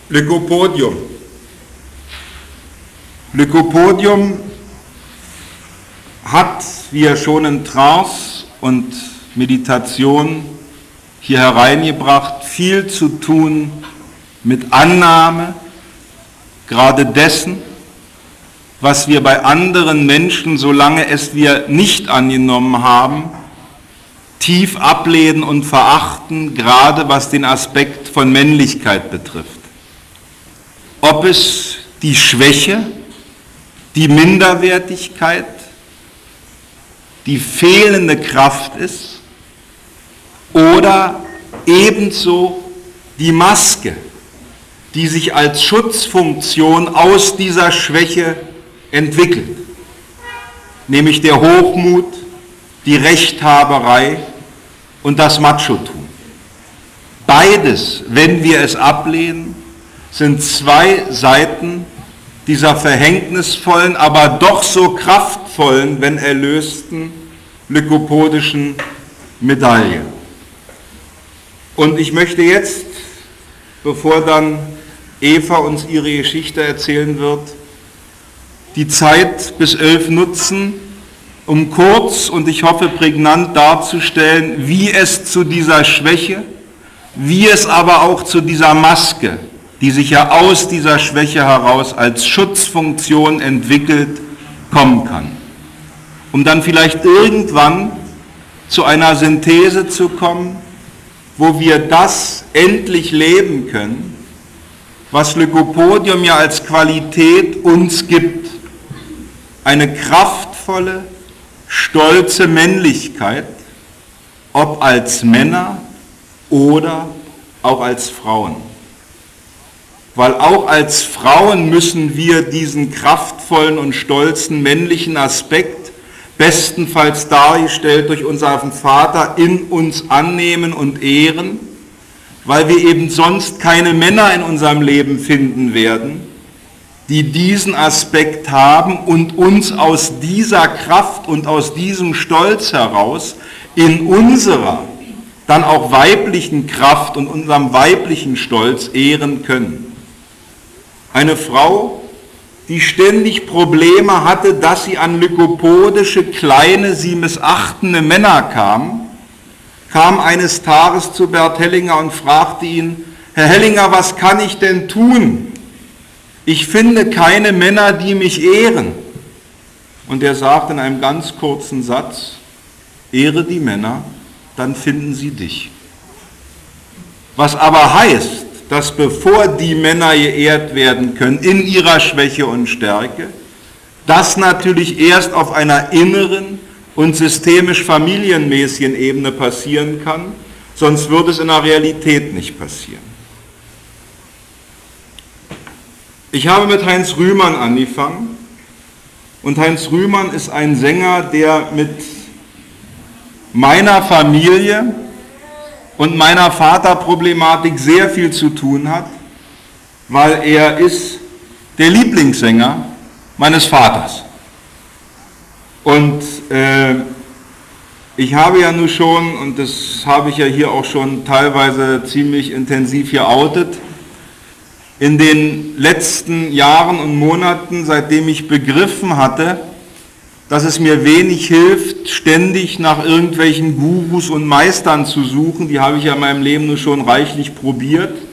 Lycopodium. Lycopodium hat, wie er schon in Trance und Meditation hier hereingebracht, viel zu tun mit Annahme, gerade dessen, was wir bei anderen Menschen, solange es wir nicht angenommen haben, tief ablehnen und verachten, gerade was den Aspekt von Männlichkeit betrifft. Ob es die Schwäche, die Minderwertigkeit, die fehlende Kraft ist oder ebenso die Maske, die sich als Schutzfunktion aus dieser Schwäche entwickelt, nämlich der Hochmut, die Rechthaberei und das Machotum. Beides, wenn wir es ablehnen, sind zwei Seiten dieser verhängnisvollen, aber doch so kraftvollen, wenn erlösten, lykopodischen Medaille. Und ich möchte jetzt, bevor dann Eva uns ihre Geschichte erzählen wird, die Zeit bis 11 nutzen, um kurz und ich hoffe prägnant darzustellen, wie es zu dieser Schwäche, wie es aber auch zu dieser Maske, die sich ja aus dieser Schwäche heraus als Schutzfunktion entwickelt, kommen kann. Um dann vielleicht irgendwann zu einer Synthese zu kommen, wo wir das endlich leben können, was Lycopodium ja als Qualität uns gibt. Eine kraftvolle, stolze Männlichkeit, ob als Männer oder auch als Frauen. Weil auch als Frauen müssen wir diesen kraftvollen und stolzen männlichen Aspekt, bestenfalls dargestellt durch unseren Vater, in uns annehmen und ehren, weil wir eben sonst keine Männer in unserem Leben finden werden, die diesen Aspekt haben und uns aus dieser Kraft und aus diesem Stolz heraus in unserer dann auch weiblichen Kraft und unserem weiblichen Stolz ehren können. Eine Frau, die ständig Probleme hatte, dass sie an lykopodische, kleine, sie missachtende Männer kam eines Tages zu Bert Hellinger und fragte ihn: Herr Hellinger, was kann ich denn tun? Ich finde keine Männer, die mich ehren. Und er sagte in einem ganz kurzen Satz: Ehre die Männer, dann finden sie dich. Was aber heißt, dass bevor die Männer geehrt werden können in ihrer Schwäche und Stärke, das natürlich erst auf einer inneren und systemisch familienmäßigen Ebene passieren kann, sonst wird es in der Realität nicht passieren. Ich habe mit Heinz Rühmann angefangen und Heinz Rühmann ist ein Sänger, der mit meiner Familie und meiner Vaterproblematik sehr viel zu tun hat, weil er ist der Lieblingssänger meines Vaters. Und ich habe ja nun schon, und das habe ich ja hier auch schon teilweise ziemlich intensiv geoutet, in den letzten Jahren und Monaten, seitdem ich begriffen hatte, dass es mir wenig hilft, ständig nach irgendwelchen Gurus und Meistern zu suchen, die habe ich ja in meinem Leben nur schon reichlich probiert,